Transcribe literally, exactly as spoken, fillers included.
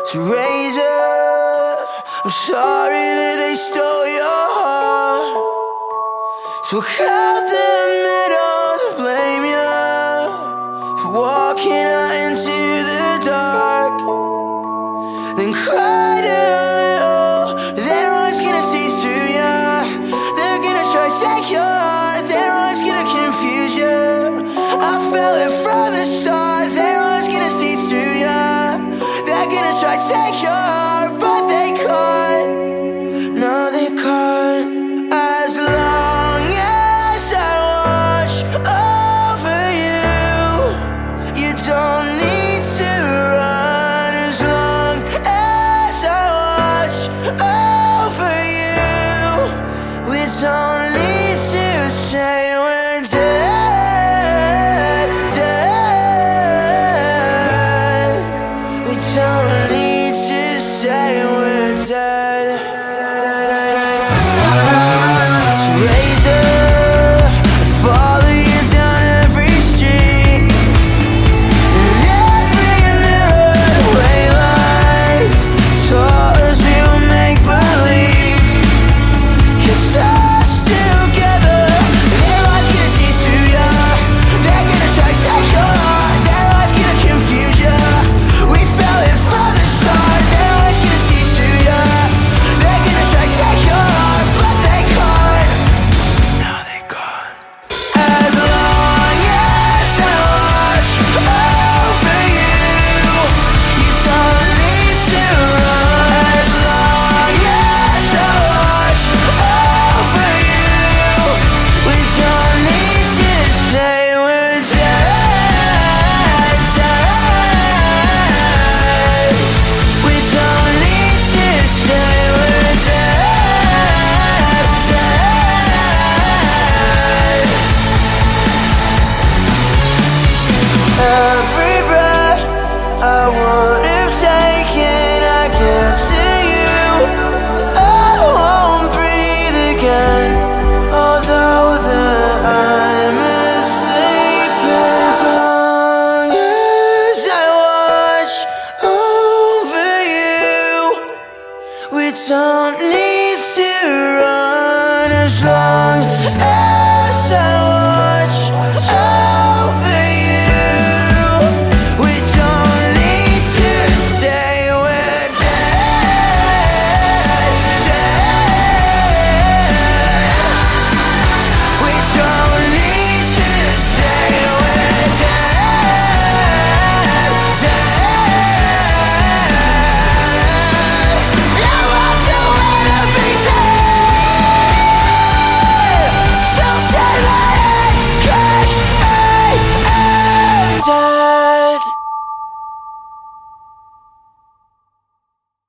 to raise up. I'm sorry that they stole your heart, so I called the middle to blame you for walking out into the dark, then cried a little. Then I was gonna see through you. They're gonna try to take your heart, then I was gonna confuse you. I fell in